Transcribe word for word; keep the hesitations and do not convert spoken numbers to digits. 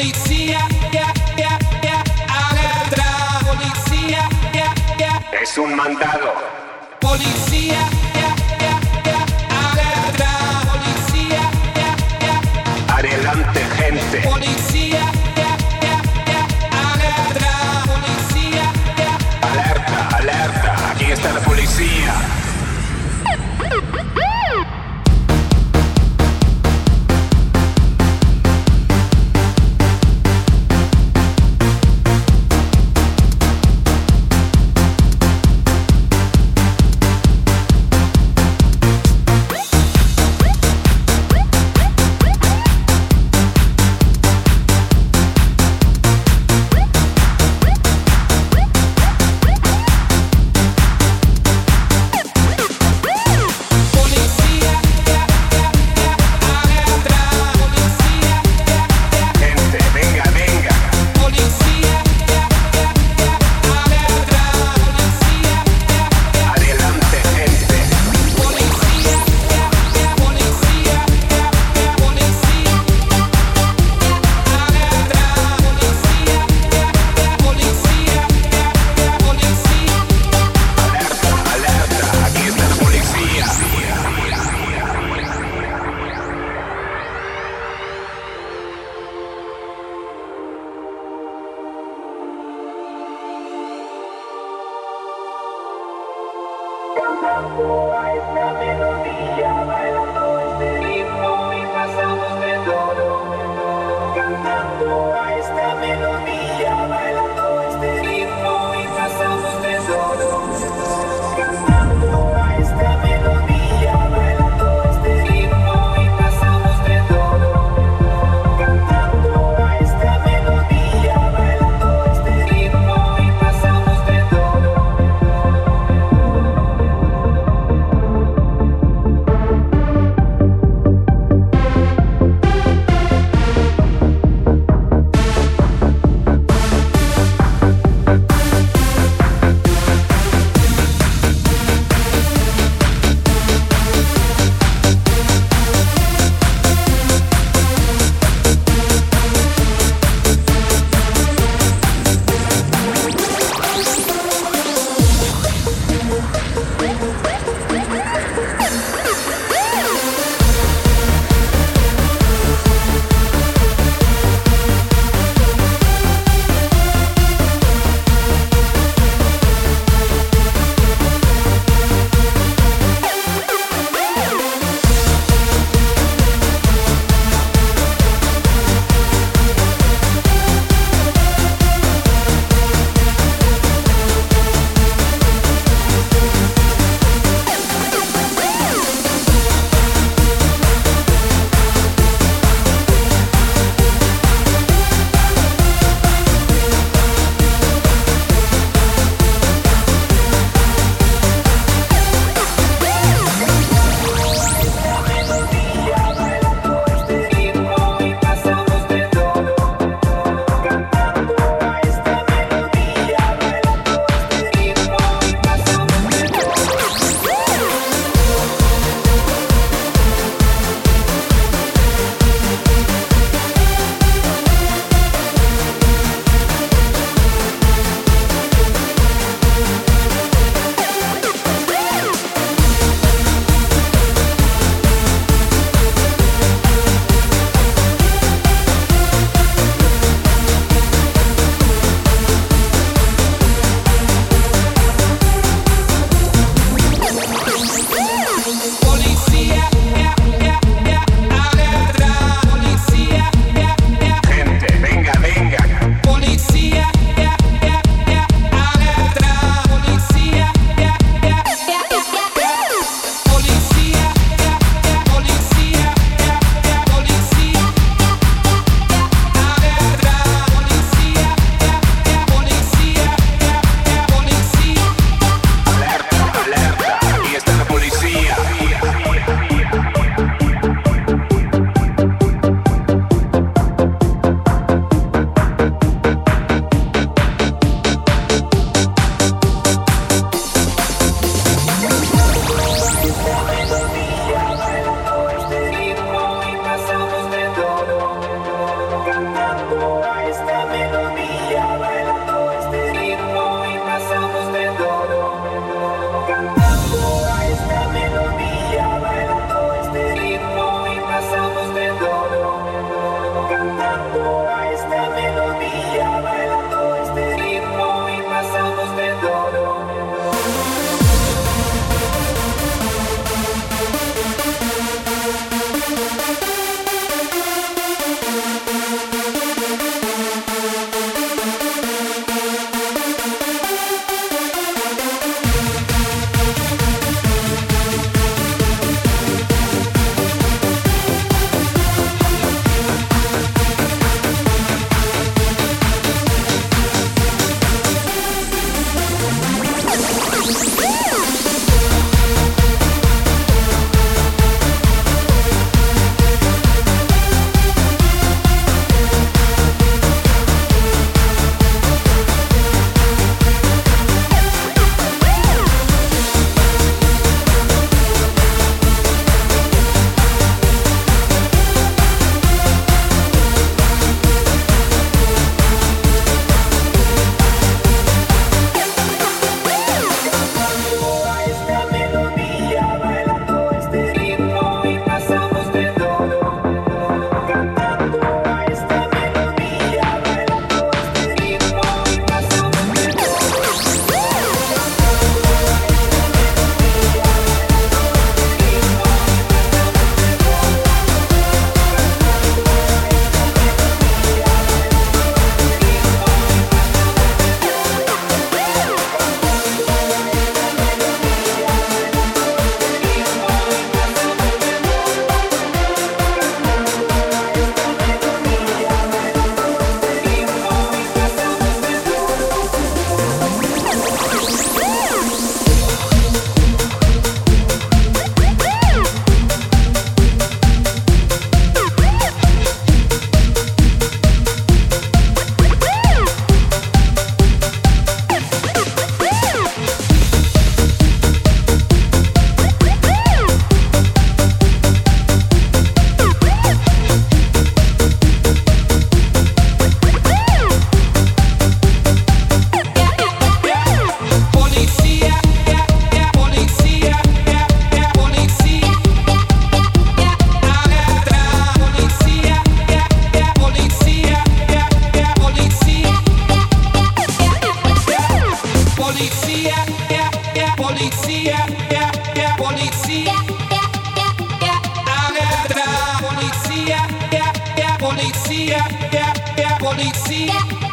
Policía, ya, ya, ya, alerta. Policía, ya, ya. Es un mandado. Policía, ya, ya, ya, alerta. Policía, ya, ya. Adelante, gente. Policía, ya, ya, ya, alerta. Policía, ya. Alerta, alerta. Aquí está la policía. Cantando a esta melodía, bailando este ritmo y pasamos de todo. Cantando a esta melodía, bailando este ritmo y pasamos de todo. Cantando a esta melodía, bailando este ritmo y pasamos de todo. Cantando a esta melodía, bailando este ritmo y pasamos de todo. yeah, yeah, polizia, alerta, polizia, yeah, yeah, polizia, yeah, yeah, polizia.